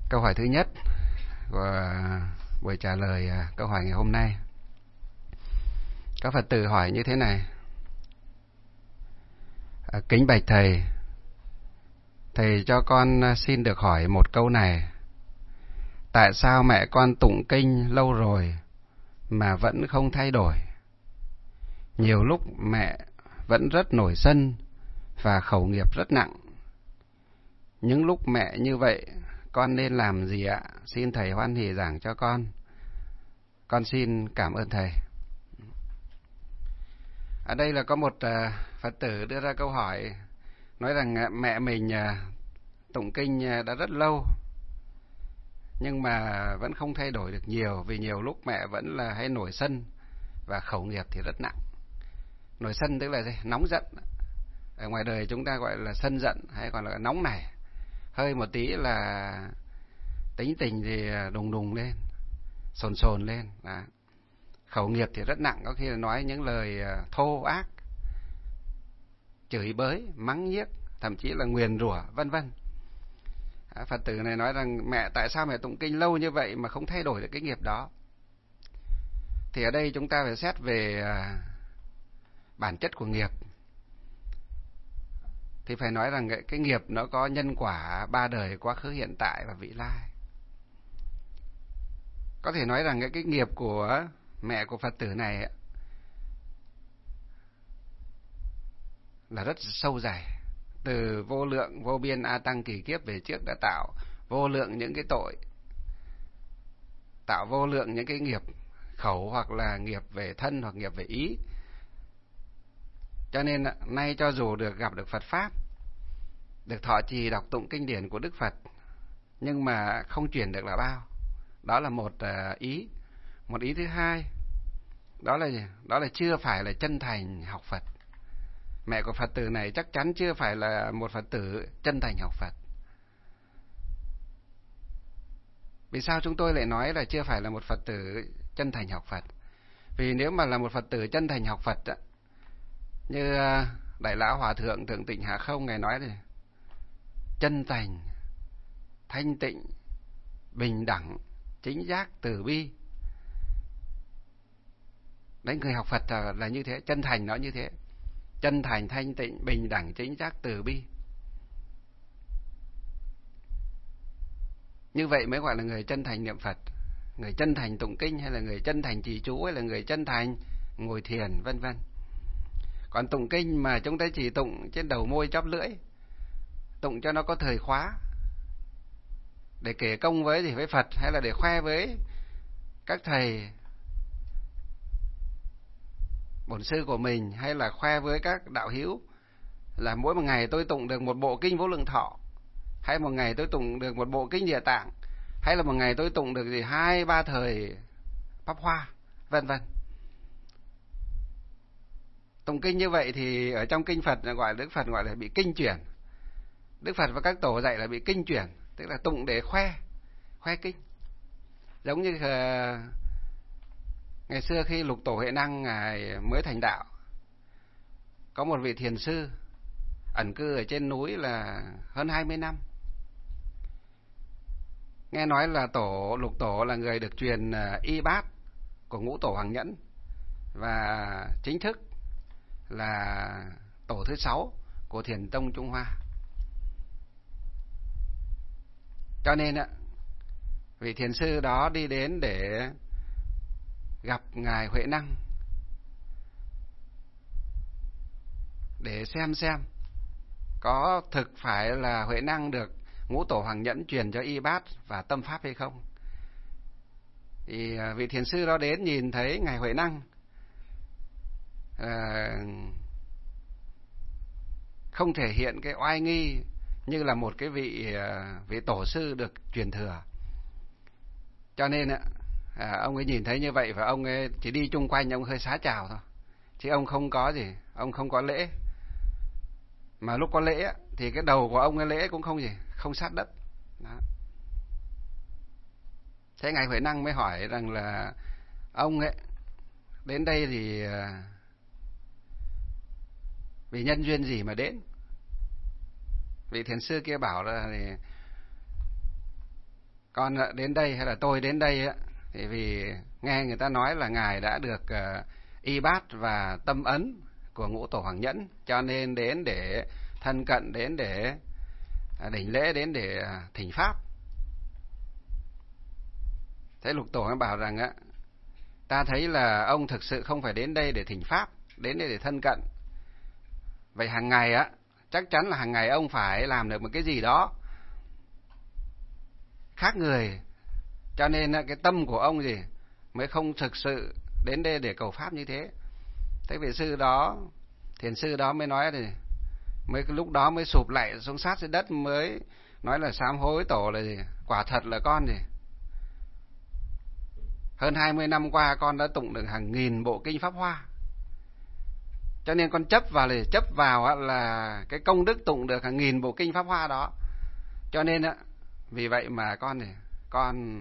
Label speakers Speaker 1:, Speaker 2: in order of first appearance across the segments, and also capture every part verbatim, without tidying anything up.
Speaker 1: Câu hỏi thứ nhất của buổi trả lời câu hỏi ngày hôm nay. Các Phật tử hỏi như thế này: Kính bạch Thầy, Thầy cho con xin được hỏi một câu này. Tại sao mẹ con tụng kinh lâu rồi mà vẫn không thay đổi? Nhiều lúc mẹ vẫn rất nổi sân và khẩu nghiệp rất nặng. Những lúc mẹ như vậy, con nên làm gì ạ? Xin Thầy hoan hỷ giảng cho con. Con xin cảm ơn Thầy. Ở đây là có một uh, Phật tử đưa ra câu hỏi, nói rằng mẹ mình uh, tụng kinh uh, đã rất lâu, nhưng mà vẫn không thay đổi được nhiều, vì nhiều lúc mẹ vẫn là hay nổi sân và khẩu nghiệp thì rất nặng. Nổi sân tức là gì? Nóng giận. Ở ngoài đời chúng ta gọi là sân giận, hay còn là nóng nảy. Hơi một tí là tính tình thì đùng đùng lên, sồn sồn lên. Đó. Khẩu nghiệp thì rất nặng, có khi là nói những lời thô ác, chửi bới, mắng nhiếc, thậm chí là nguyền rủa, vân vân. Phật tử này nói rằng mẹ tại sao mẹ tụng kinh lâu như vậy mà không thay đổi được cái nghiệp đó? Thì ở đây chúng ta phải xét về bản chất của nghiệp. Thì phải nói rằng cái, cái nghiệp nó có nhân quả ba đời, quá khứ, hiện tại và vị lai. Có thể nói rằng cái, cái nghiệp của mẹ của Phật tử này là rất sâu dày. Từ vô lượng, vô biên A Tăng kỳ kiếp về trước đã tạo vô lượng những cái tội, tạo vô lượng những cái nghiệp khẩu, hoặc là nghiệp về thân, hoặc nghiệp về ý. Cho nên nay cho dù được gặp được Phật Pháp, được thọ trì đọc tụng kinh điển của Đức Phật, nhưng mà không chuyển được là bao. Đó là một ý. Một ý thứ hai, đó là đó là chưa phải là chân thành học Phật. Mẹ của Phật tử này chắc chắn chưa phải là một Phật tử chân thành học Phật. Vì sao chúng tôi lại nói là chưa phải là một Phật tử chân thành học Phật? Vì nếu mà là một Phật tử chân thành học Phật, như Đại Lão Hòa Thượng Thượng Tịnh Hạ Không Ngài nói này: chân thành, thanh tịnh, bình đẳng, chính giác, từ bi. Đấy, người học Phật là như thế, chân thành nó như thế. Chân thành, thanh tịnh, bình đẳng, chính giác, từ bi. Như vậy mới gọi là người chân thành niệm Phật, người chân thành tụng kinh, hay là người chân thành trì chú, hay là người chân thành ngồi thiền, vân vân. Còn tụng kinh mà chúng ta chỉ tụng trên đầu môi chóp lưỡi, tụng cho nó có thời khóa, để kể công với gì với Phật, hay là để khoe với các thầy bổn sư của mình, hay là khoe với các đạo hữu là mỗi một ngày tôi tụng được một bộ kinh Vô Lượng Thọ, hay một ngày tôi tụng được một bộ kinh Địa Tạng, hay là một ngày tôi tụng được gì hai ba thời Pháp Hoa, vân vân. Tụng kinh như vậy thì ở trong kinh Phật gọi Đức Phật gọi là bị kinh chuyển. Đức Phật và các tổ dạy là bị kinh chuyển, tức là tụng để khoe, khoe kinh. Giống như uh, ngày xưa khi Lục Tổ Huệ Năng ngài mới thành đạo, có một vị thiền sư ẩn cư ở trên núi là hơn hai mươi năm. Nghe nói là tổ Lục Tổ là người được truyền uh, y bát của Ngũ Tổ Hoàng Nhẫn, và chính thức là tổ thứ sáu của Thiền Tông Trung Hoa. Cho nên ạ, vị thiền sư đó đi đến để gặp ngài Huệ Năng, để xem xem có thực phải là Huệ Năng được Ngũ Tổ Hoàng Nhẫn truyền cho y bát và tâm pháp hay không. Thì vị thiền sư đó đến nhìn thấy ngài Huệ Năng à, không thể hiện cái oai nghi như là một cái vị vị tổ sư được truyền thừa. Cho nên à, ông ấy nhìn thấy như vậy, và ông ấy chỉ đi chung quanh, ông hơi xá chào thôi, chứ ông không có gì, ông không có lễ. Mà lúc có lễ thì cái đầu của ông ấy lễ cũng không gì, không sát đất. Đó. Thế ngài Huệ Năng mới hỏi rằng là ông ấy đến đây thì vì nhân duyên gì mà đến? Vị thiền sư kia bảo là thì con đến đây hay là tôi đến đây á, thì vì nghe người ta nói là ngài đã được uh, y bát và tâm ấn của Ngũ Tổ Hoàng Nhẫn, cho nên đến để thân cận, đến để uh, đảnh lễ, đến để uh, thỉnh pháp. Thế Lục Tổ mới bảo rằng á, ta thấy là ông thực sự không phải đến đây để thỉnh pháp, đến đây để thân cận. Vậy hàng ngày á, chắc chắn là hàng ngày ông phải làm được một cái gì đó khác người, cho nên cái tâm của ông gì mới không thực sự đến đây để cầu pháp như thế. Thế vị sư đó, thiền sư đó mới nói thì mới lúc đó mới sụp lại xuống sát dưới đất, mới nói là sám hối tổ là gì, quả thật là con gì hơn hai mươi năm qua con đã tụng được hàng nghìn bộ kinh Pháp Hoa, cho nên con chấp vào là chấp vào là cái công đức tụng được hàng nghìn bộ kinh Pháp Hoa đó. Cho nên á, vì vậy mà con này con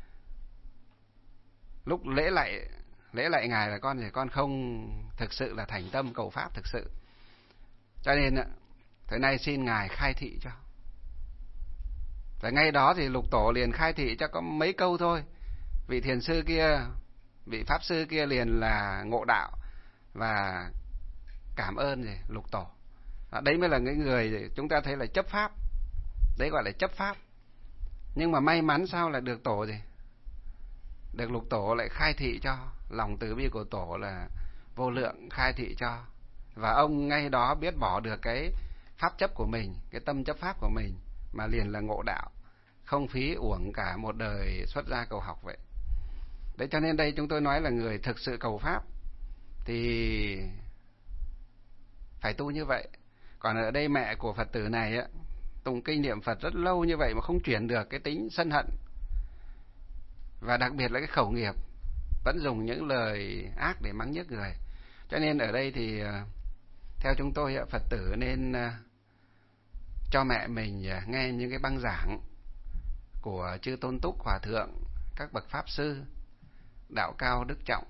Speaker 1: lúc lễ lại lễ lại ngài là con thì con không thực sự là thành tâm cầu pháp thực sự. Cho nên á, thời nay xin ngài khai thị cho. Và ngay đó thì Lục Tổ liền khai thị cho có mấy câu thôi. Vị thiền sư kia, vị pháp sư kia liền là ngộ đạo và cảm ơn gì Lục Tổ. À, đấy mới là những người chúng ta thấy là chấp pháp. Đấy gọi là chấp pháp. Nhưng mà may mắn sao là được Tổ gì? Được Lục Tổ lại khai thị cho. Lòng từ bi của Tổ là vô lượng, khai thị cho. Và ông ngay đó biết bỏ được cái pháp chấp của mình, cái tâm chấp pháp của mình, mà liền là ngộ đạo. Không phí uổng cả một đời xuất gia cầu học vậy. Đấy, cho nên đây chúng tôi nói là người thực sự cầu pháp thì phải tu như vậy. Còn ở đây mẹ của Phật tử này á, tụng kinh niệm Phật rất lâu như vậy mà không chuyển được cái tính sân hận. Và đặc biệt là cái khẩu nghiệp, vẫn dùng những lời ác để mắng nhiếc người. Cho nên ở đây thì theo chúng tôi Phật tử nên cho mẹ mình nghe những cái băng giảng của chư Tôn Túc Hòa Thượng, các bậc Pháp Sư, đạo cao đức trọng.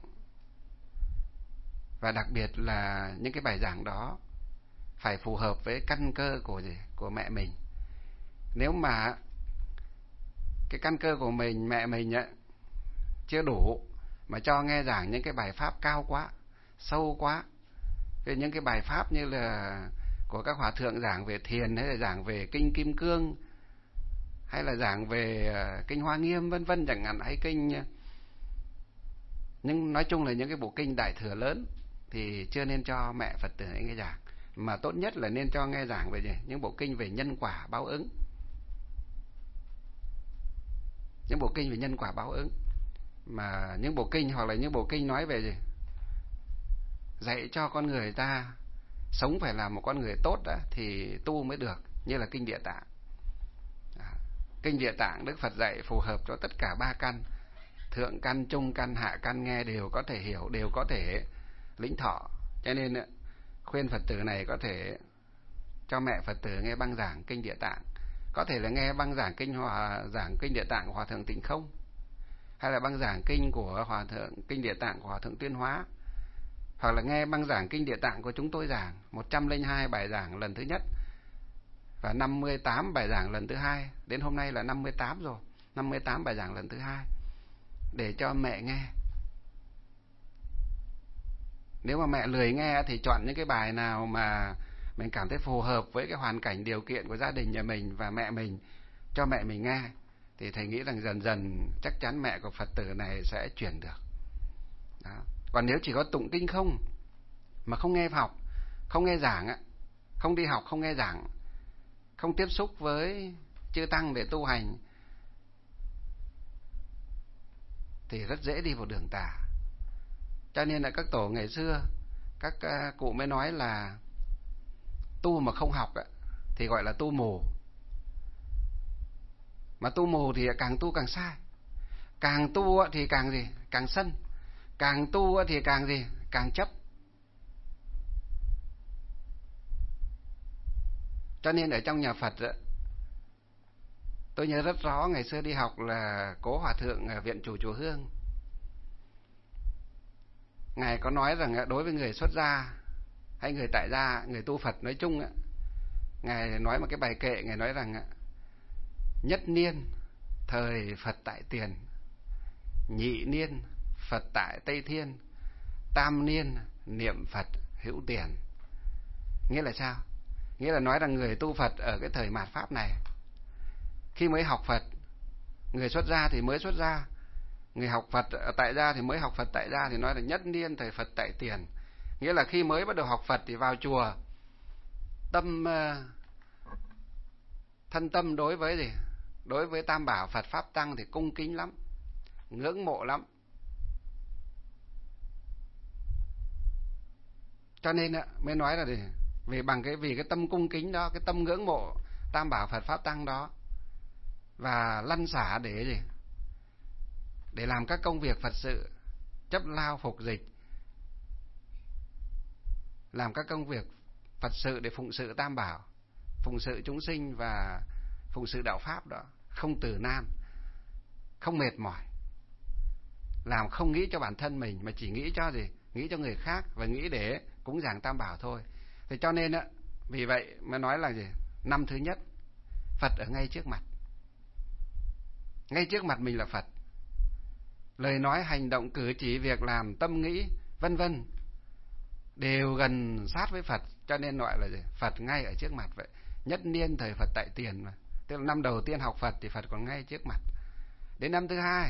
Speaker 1: Và đặc biệt là những cái bài giảng đó phải phù hợp với căn cơ của gì? Của mẹ mình. Nếu mà cái căn cơ của mình, mẹ mình ấy, chưa đủ mà cho nghe giảng những cái bài pháp cao quá, sâu quá, về những cái bài pháp như là của các hòa thượng giảng về thiền, hay là giảng về kinh Kim Cương, hay là giảng về kinh Hoa Nghiêm vân vân chẳng hạn, hay kinh, nhưng nói chung là những cái bộ kinh đại thừa lớn thì chưa nên cho mẹ Phật tử nghe giảng, mà tốt nhất là nên cho nghe giảng về gì? Những bộ kinh về nhân quả báo ứng, những bộ kinh về nhân quả báo ứng, mà những bộ kinh hoặc là những bộ kinh nói về gì? Dạy cho con người ta sống phải là một con người tốt đã thì tu mới được, như là kinh Địa Tạng. Kinh Địa Tạng Đức Phật dạy phù hợp cho tất cả ba căn, thượng căn, trung căn, hạ căn, nghe đều có thể hiểu, đều có thể lĩnh thọ. Cho nên khuyên Phật tử này có thể cho mẹ Phật tử nghe băng giảng kinh Địa Tạng, có thể là nghe băng giảng kinh hòa giảng kinh Địa Tạng của Hòa thượng Tịnh Không, hay là băng giảng kinh của Hòa thượng kinh Địa Tạng của Hòa thượng Tuyên Hóa, hoặc là nghe băng giảng kinh Địa Tạng của chúng tôi giảng một trăm lẻ hai bài giảng lần thứ nhất và năm mươi tám bài giảng lần thứ hai, đến hôm nay là năm mươi tám rồi, năm mươi tám bài giảng lần thứ hai, để cho mẹ nghe. Nếu mà mẹ lười nghe thì chọn những cái bài nào mà mình cảm thấy phù hợp với cái hoàn cảnh điều kiện của gia đình nhà mình và mẹ mình, cho mẹ mình nghe, thì thầy nghĩ rằng dần dần chắc chắn mẹ của Phật tử này sẽ chuyển được. Đó. Còn nếu chỉ có tụng kinh không, mà không nghe học, không nghe giảng, không đi học, không nghe giảng, không tiếp xúc với chư tăng để tu hành, thì rất dễ đi vào đường tà. Cho nên là các tổ ngày xưa, các cụ mới nói là tu mà không học thì gọi là tu mù. Mà tu mù thì càng tu càng sai, càng tu thì càng gì? Càng sân, càng tu thì càng gì? Càng chấp. Cho nên ở trong nhà Phật, tôi nhớ rất rõ ngày xưa đi học là Cố Hòa Thượng Viện Chủ Chùa Hương, Ngài có nói rằng đối với người xuất gia hay người tại gia, người tu Phật nói chung, Ngài nói một cái bài kệ, Ngài nói rằng nhất niên thời Phật tại Tiền, nhị niên Phật tại Tây Thiên, tam niên niệm Phật hữu tiền. Nghĩa là sao? Nghĩa là nói rằng người tu Phật ở cái thời mạt Pháp này, khi mới học Phật, người xuất gia thì mới xuất gia, người học Phật tại gia thì mới học Phật tại gia, thì nói là nhất niên thời Phật tại Tiền. Nghĩa là khi mới bắt đầu học Phật thì vào chùa, tâm thân tâm đối với gì? Đối với Tam Bảo Phật Pháp Tăng thì cung kính lắm, ngưỡng mộ lắm. Cho nên mới nói là gì? Vì bằng cái vì cái tâm cung kính đó, cái tâm ngưỡng mộ Tam Bảo Phật Pháp Tăng đó, và lăn xả để gì? Để làm các công việc Phật sự, chấp lao phục dịch, làm các công việc Phật sự để phụng sự Tam Bảo, phụng sự chúng sinh và phụng sự đạo Pháp đó, không từ nan, không mệt mỏi, làm không nghĩ cho bản thân mình mà chỉ nghĩ cho gì? Nghĩ cho người khác và nghĩ để cúng dường Tam Bảo thôi. Thì cho nên á, vì vậy mới nói là gì? Năm thứ nhất, Phật ở ngay trước mặt. Ngay trước mặt mình là Phật. Lời nói, hành động, cử chỉ, việc làm, tâm nghĩ, vân vân đều gần sát với Phật, cho nên gọi là gì? Phật ngay ở trước mặt vậy. Nhất niên thời Phật tại Tiền mà. Tức là năm đầu tiên học Phật thì Phật còn ngay trước mặt. Đến năm thứ hai,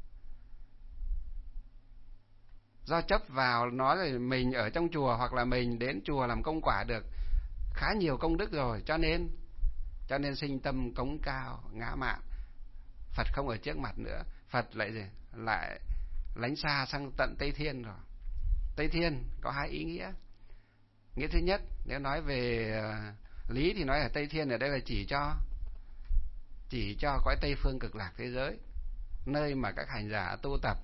Speaker 1: do chấp vào nói là mình ở trong chùa hoặc là mình đến chùa làm công quả được khá nhiều công đức rồi, cho nên cho nên sinh tâm cống cao ngã mạn. Phật không ở trước mặt nữa, Phật lại gì? Lại lánh xa sang tận Tây Thiên rồi. Tây Thiên có hai ý nghĩa. Nghĩa thứ nhất, nếu nói về lý thì nói là Tây Thiên ở đây là chỉ cho chỉ cho cõi Tây phương cực lạc thế giới, nơi mà các hành giả tu tập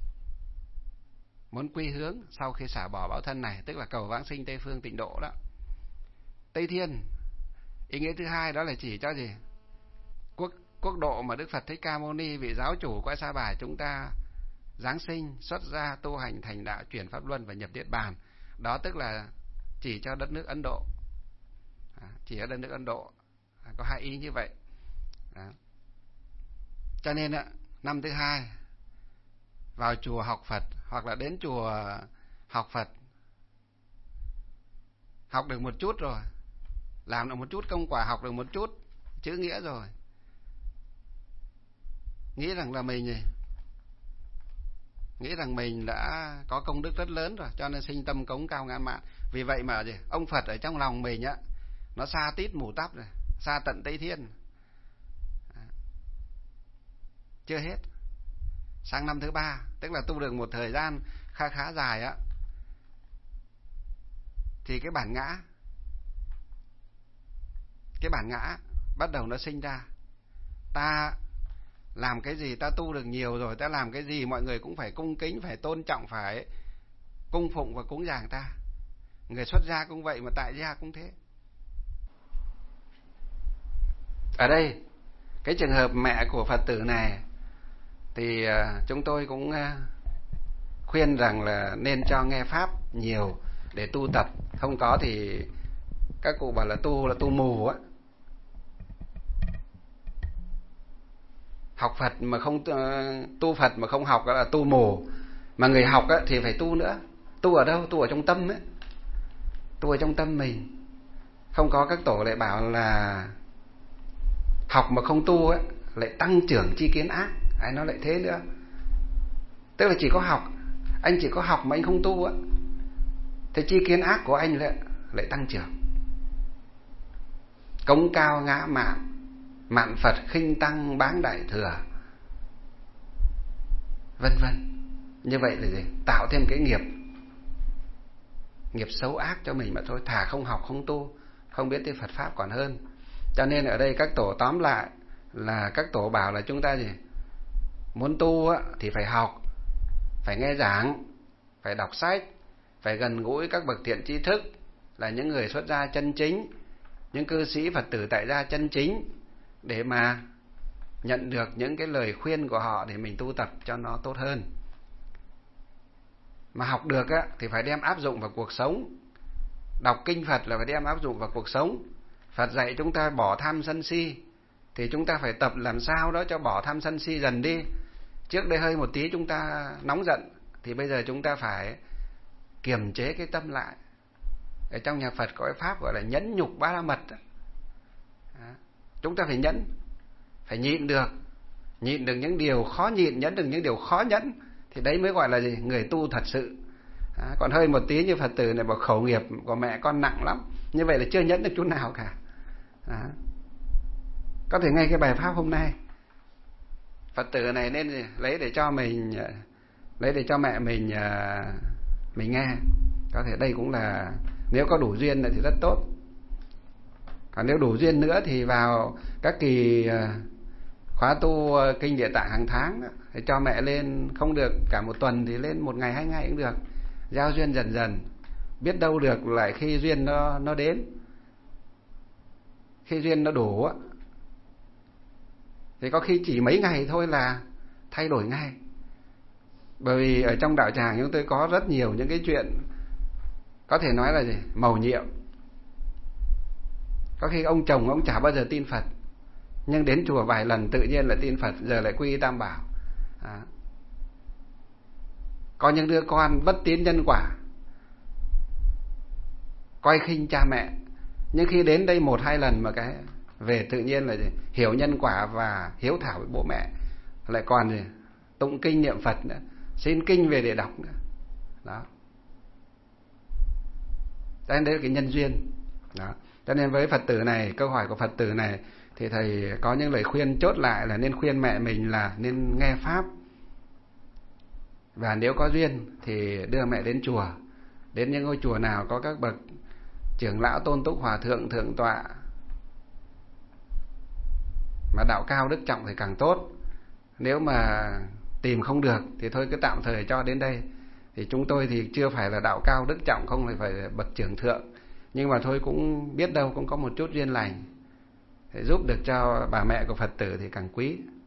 Speaker 1: muốn quy hướng sau khi xả bỏ báo thân này, tức là cầu vãng sinh Tây phương tịnh độ đó. Tây Thiên ý nghĩa thứ hai đó là chỉ cho gì? Quốc quốc độ mà Đức Phật Thích Ca Mâu Ni, vị giáo chủ cõi Sa Bài chúng ta giáng sinh, xuất gia, tu hành, thành đạo, chuyển pháp luân và nhập niết bàn. Đó tức là chỉ cho đất nước Ấn Độ. Chỉ ở đất nước Ấn Độ. Có hai ý như vậy. Đó. Cho nên năm thứ hai vào chùa học Phật, hoặc là đến chùa học Phật, học được một chút rồi, làm được một chút công quả, học được một chút chữ nghĩa rồi, nghĩ rằng là mình gì? Nghĩ rằng mình đã có công đức rất lớn rồi, cho nên sinh tâm cống cao ngã mạn. Vì vậy mà gì? Ông Phật ở trong lòng mình á, nó xa tít mù tắp rồi, xa tận Tây Thiên. Chưa hết. Sang năm thứ ba, tức là tu được một thời gian khá khá dài á, thì cái bản ngã, cái bản ngã bắt đầu nó sinh ra. Ta làm cái gì, ta tu được nhiều rồi, ta làm cái gì mọi người cũng phải cung kính, phải tôn trọng, phải cung phụng và cúng dường ta. Người xuất gia cũng vậy, mà tại gia cũng thế. Ở đây, cái trường hợp mẹ của Phật tử này thì chúng tôi cũng khuyên rằng là nên cho nghe Pháp nhiều để tu tập. Không có thì các cụ bảo là tu là tu mù á. Học Phật mà không tu Phật mà không học đó là tu mù. Mà người học á thì phải tu nữa. Tu ở đâu? Tu ở trong tâm ấy. Tu ở trong tâm mình. Không có các tổ lại bảo là học mà không tu ấy lại tăng trưởng chi kiến ác. Ai nói lại thế nữa. Tức là chỉ có học, anh chỉ có học mà anh không tu á, thì chi kiến ác của anh lại lại tăng trưởng. Cống cao ngã mạn, mạn Phật khinh tăng báng đại thừa, vân vân. Như vậy là gì? Tạo thêm cái nghiệp nghiệp xấu ác cho mình mà thôi. Thà không học không tu, không biết tới Phật pháp còn hơn. Cho nên ở đây các tổ tóm lại là các tổ bảo là chúng ta gì? Muốn tu á, thì phải học, phải nghe giảng, phải đọc sách, phải gần gũi các bậc thiện tri thức, là những người xuất gia chân chính, những cư sĩ Phật tử tại gia chân chính, để mà nhận được những cái lời khuyên của họ để mình tu tập cho nó tốt hơn. Mà học được á, thì phải đem áp dụng vào cuộc sống. Đọc kinh Phật là phải đem áp dụng vào cuộc sống. Phật dạy chúng ta bỏ tham sân si, thì chúng ta phải tập làm sao đó cho bỏ tham sân si dần đi. Trước đây hơi một tí chúng ta nóng giận, thì bây giờ chúng ta phải kiềm chế cái tâm lại. Ở trong nhà Phật có cái pháp gọi là nhẫn nhục ba la mật đó. Đó. Chúng ta phải nhẫn, phải nhịn được, nhịn được những điều khó nhịn, nhẫn được những điều khó nhẫn, thì đấy mới gọi là gì? Người tu thật sự. Đó. Còn hơi một tí như Phật tử này bảo khẩu nghiệp của mẹ con nặng lắm, như vậy là chưa nhẫn được chút nào cả. Đó. Có thể ngay cái bài pháp hôm nay Phật tử này nên lấy để cho mình, lấy để cho mẹ mình mình nghe. Có thể đây cũng là, nếu có đủ duyên thì rất tốt. Còn nếu đủ duyên nữa thì vào các kỳ khóa tu kinh Địa Tạng hàng tháng thì cho mẹ lên, không được cả một tuần thì lên một ngày hai ngày cũng được. Giao duyên dần dần, biết đâu được lại khi duyên nó nó đến, khi duyên nó đủ thì có khi chỉ mấy ngày thôi là thay đổi ngay. Bởi vì ở trong đạo tràng chúng tôi có rất nhiều những cái chuyện có thể nói là gì? Mầu nhiệm. Có khi ông chồng ông chả bao giờ tin Phật, nhưng đến chùa vài lần tự nhiên là tin Phật, giờ lại quy y Tam Bảo. À. Có những đứa con bất tín nhân quả, coi khinh cha mẹ, nhưng khi đến đây một hai lần mà cái về tự nhiên là gì? Hiểu nhân quả và hiếu thảo với bố mẹ, lại còn gì? Tụng kinh niệm Phật nữa, xin kinh về để đọc nữa. Đó. Cho nên đấy là cái nhân duyên. Đó. Cho nên với Phật tử này, câu hỏi của Phật tử này thì thầy có những lời khuyên chốt lại là nên khuyên mẹ mình là nên nghe pháp, và nếu có duyên thì đưa mẹ đến chùa, đến những ngôi chùa nào có các bậc trưởng lão tôn túc hòa thượng thượng tọa mà đạo cao đức trọng thì càng tốt. Nếu mà tìm không được thì thôi cứ tạm thời cho đến đây. Thì chúng tôi thì chưa phải là đạo cao đức trọng, không phải phải bậc trưởng thượng, nhưng mà thôi cũng biết đâu cũng có một chút duyên lành để giúp được cho bà mẹ của Phật tử thì càng quý.